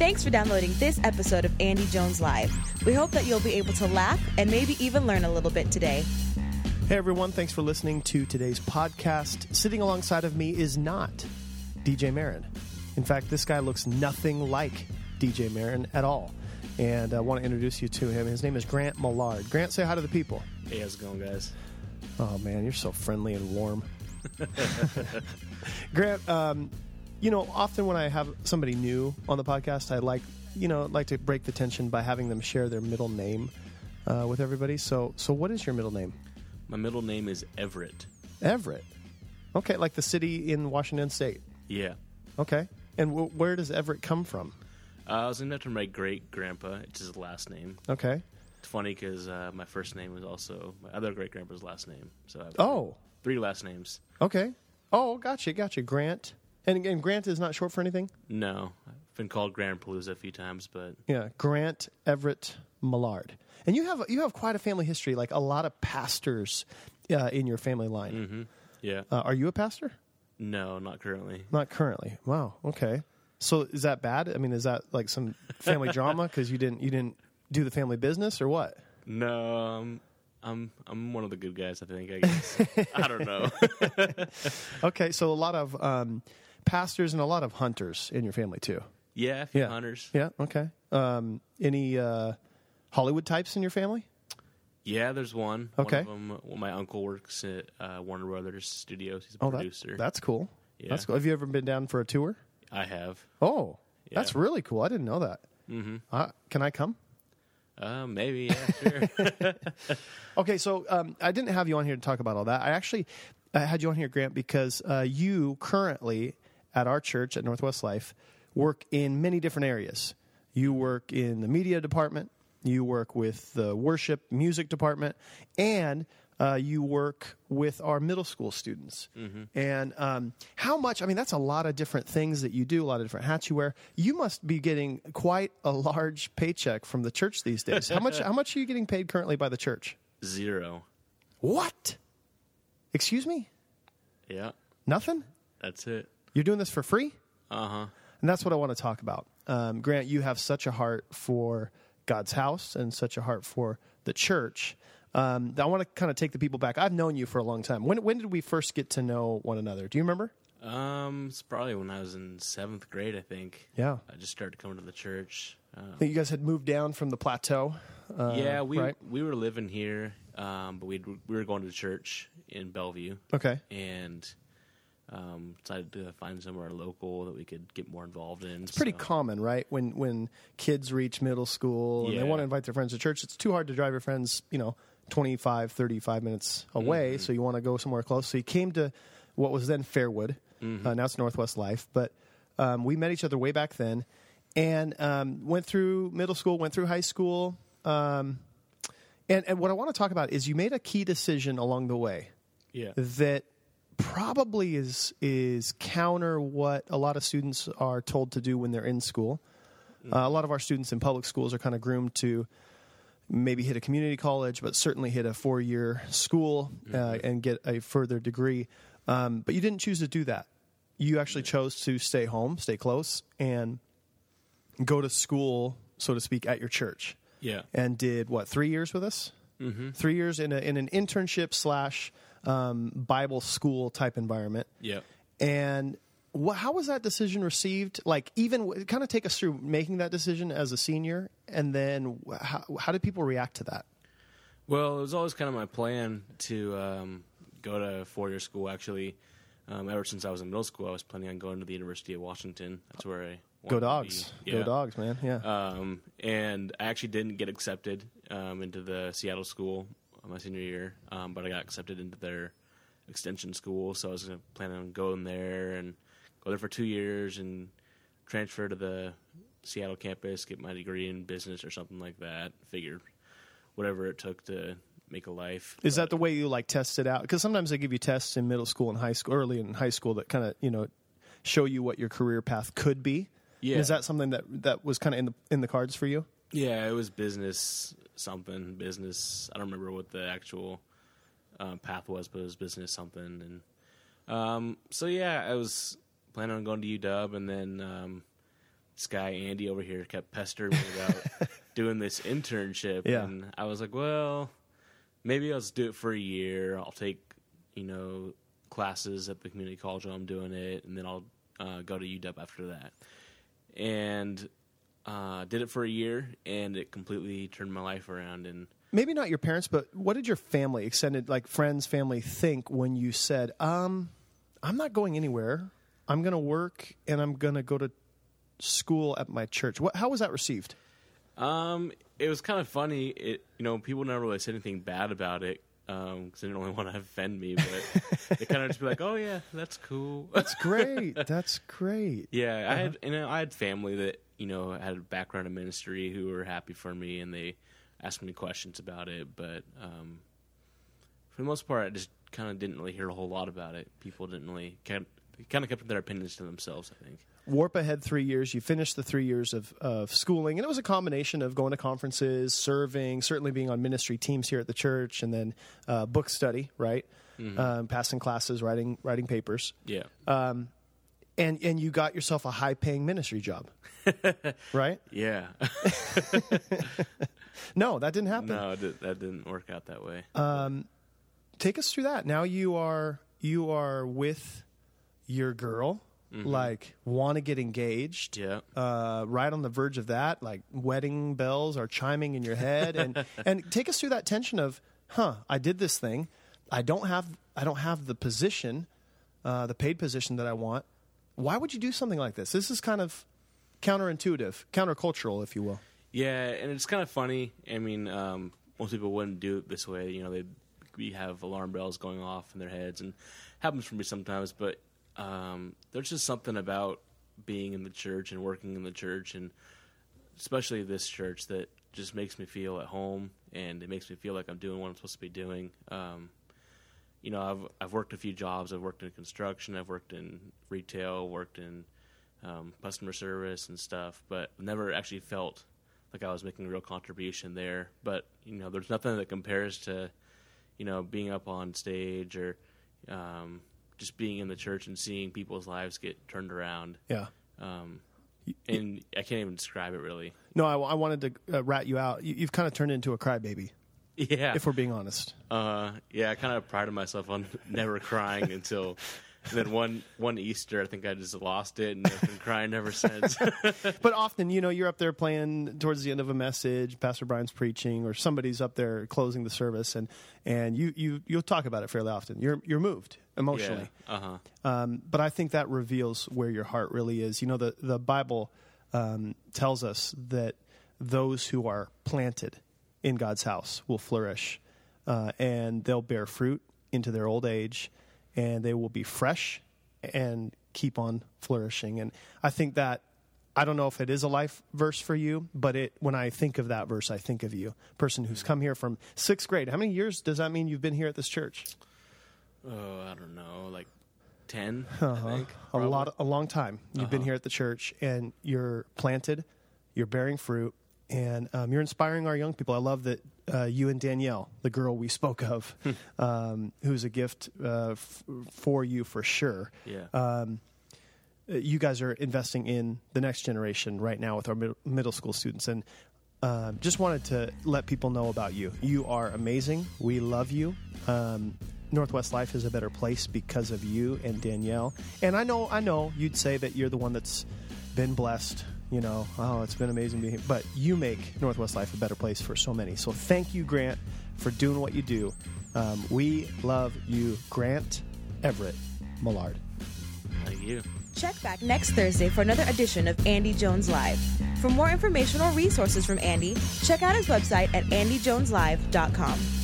Thanks for downloading this episode of Andy Jones Live. We hope that you'll be able to laugh and maybe even learn a little bit today. Hey everyone, thanks for listening to today's podcast. Sitting alongside of me is not DJ Marin. In fact, this guy looks nothing like DJ Marin at all. And I want to introduce you to him. His name is Grant Millard. Grant, say hi to the people. Hey, how's it going, guys? Oh man, you're so friendly and warm. Grant, often when I have somebody new on the podcast, I like to break the tension by having them share their middle name with everybody. So what is your middle name? My middle name is Everett. Everett. Okay, like the city in Washington State. Yeah. Okay. And where does Everett come from? I was named after my great-grandpa. It's his last name. Okay. It's funny because my first name was also my other great-grandpa's last name. So I have three last names. Okay. Oh, gotcha. Grant. And Grant is not short for anything? No. I've been called Grand Palooza a few times, but... Yeah, Grant Everett Millard. And you have quite a family history, like a lot of pastors in your family line. Mm-hmm. Yeah. Are you a pastor? No, not currently. Not currently. Wow. Okay. So is that bad? I mean, is that like some family drama because you didn't do the family business or what? No, I'm one of the good guys, I think. I guess. I don't know. Okay, so a lot of pastors and a lot of hunters in your family too. Yeah, a few hunters. Yeah. Okay. Any Hollywood types in your family? Yeah, there's one. Okay. One of them, my uncle works at Warner Brothers Studios. He's a producer. That's cool. Yeah. That's cool. Have you ever been down for a tour? I have. Oh, Yeah. That's really cool. I didn't know that. Mm-hmm. Can I come? Maybe, yeah, sure. Okay, so I didn't have you on here to talk about all that. I had you on here, Grant, because you currently at our church at Northwest Life work in many different areas. You work in the media department, you work with the worship music department, and you work with our middle school students. Mm-hmm. And how much, I mean, that's a lot of different things that you do, a lot of different hats you wear. You must be getting quite a large paycheck from the church these days. How much are you getting paid currently by the church? 0. What? Excuse me? Yeah. Nothing? That's it. You're doing this for free? Uh-huh. And that's what I want to talk about. Grant, you have such a heart for God's house and such a heart for the church. I want to kind of take the people back. I've known you for a long time. When did we first get to know one another? Do you remember? It's probably when I was in 7th grade, I think. Yeah. I just started coming to the church. I think you guys had moved down from the plateau. Yeah, we right? were living here, but we were going to church in Bellevue. Okay. And decided to find somewhere local that we could get more involved in. It's pretty common, right? When kids reach middle school and they want to invite their friends to church, it's too hard to drive your friends, 25, 35 minutes away. Mm-hmm. So you want to go somewhere close. So you came to what was then Fairwood. Mm-hmm. Now it's Northwest Life. But we met each other way back then and went through middle school, went through high school. And what I want to talk about is you made a key decision along the way that probably is counter what a lot of students are told to do when they're in school. Mm-hmm. A lot of our students in public schools are kind of groomed to maybe hit a community college, but certainly hit a 4-year school and get a further degree. But you didn't choose to do that. You actually chose to stay home, stay close, and go to school, so to speak, at your church. Yeah. And did, 3 years with us? Mm-hmm. 3 years in an internship / Bible school type environment. Yeah. And how was that decision received? Like, even kind of take us through making that decision as a senior, and then how did people react to that? Well, it was always kind of my plan to go to 4-year school. Actually, ever since I was in middle school, I was planning on going to the University of Washington. That's where I wanted Go Dogs. to be. Go Dogs, man. Yeah. And I actually didn't get accepted into the Seattle school my senior year, but I got accepted into their extension school. So I was planning on going there and go there for 2 years and transfer to the Seattle campus, get my degree in business or something like that. Figured whatever it took to make a life. Is that the way you test it out? Because sometimes they give you tests in middle school and high school, early in high school, that kind of show you what your career path could be. Yeah. Is that something that was kind of in the cards for you? Yeah, it was business something. Business. I don't remember what the actual path was, but it was business something. And so yeah, I was planning on going to UW, and then this guy Andy over here kept pestering me about doing this internship, and I was like, well, maybe I'll just do it for a year. I'll take, classes at the community college while I'm doing it, and then I'll go to UW after that. And did it for a year, and it completely turned my life around. And maybe not your parents, but what did your family, extended, like friends, family, think when you said, I'm not going anywhere. I'm going to work, and I'm going to go to school at my church. How was that received? It was kind of funny. People never really said anything bad about it because they didn't really want to offend me, but they kind of just be like, "Oh yeah, that's cool. That's great. That's great." Yeah, I had family that had a background in ministry who were happy for me, and they asked me questions about it. But for the most part, I just kind of didn't really hear a whole lot about it. People didn't really kind of kept their opinions to themselves, I think. Warp ahead 3 years. You finished the 3 years of schooling, and it was a combination of going to conferences, serving, certainly being on ministry teams here at the church, and then book study, right? Mm-hmm. Passing classes, writing papers. Yeah. And you got yourself a high-paying ministry job, right? Yeah. No, that didn't happen. No, that didn't work out that way. Take us through that. Now you are with your girl. Mm-hmm. Like, want to get engaged, right on the verge of that, like wedding bells are chiming in your head, and take us through that tension of, I did this thing, I don't have the position, the paid position that I want. Why would you do something like this? This is kind of counterintuitive, countercultural, if you will. Yeah, and it's kind of funny. I mean, most people wouldn't do it this way. We have alarm bells going off in their heads, and it happens for me sometimes, but there's just something about being in the church and working in the church, and especially this church, that just makes me feel at home, and it makes me feel like I'm doing what I'm supposed to be doing. I've worked a few jobs. I've worked in construction. I've worked in retail. Worked in customer service and stuff, but never actually felt like I was making a real contribution there. But there's nothing that compares to being up on stage or just being in the church and seeing people's lives get turned around. Yeah. And I can't even describe it, really. No, I wanted to rat you out. You've kind of turned into a crybaby. Yeah. If we're being honest. I kind of prided myself on never crying until... And then one Easter, I think I just lost it, and I've been crying ever since. But often, you're up there playing towards the end of a message, Pastor Brian's preaching, or somebody's up there closing the service, and you'll talk about it fairly often. You're moved emotionally. Yeah. Uh-huh. But I think that reveals where your heart really is. The Bible tells us that those who are planted in God's house will flourish, and they'll bear fruit into their old age, and they will be fresh and keep on flourishing. And I think that, I don't know if it is a life verse for you, but when I think of that verse, I think of you, person who's come here from 6th grade. How many years does that mean you've been here at this church? Oh, I don't know, like 10, I think. A long time. You've been here at the church, and you're planted, you're bearing fruit, and you're inspiring our young people. I love that you and Danielle, the girl we spoke of, who's a gift for you for sure. Yeah. You guys are investing in the next generation right now with our middle school students. And just wanted to let people know about you. You are amazing. We love you. Northwest Life is a better place because of you and Danielle. And I know you'd say that you're the one that's been blessed. It's been amazing being here. But you make Northwest Life a better place for so many. So thank you, Grant, for doing what you do. We love you, Grant Everett Millard. Thank you. Check back next Thursday for another edition of Andy Jones Live. For more information or resources from Andy, check out his website at andyjoneslive.com.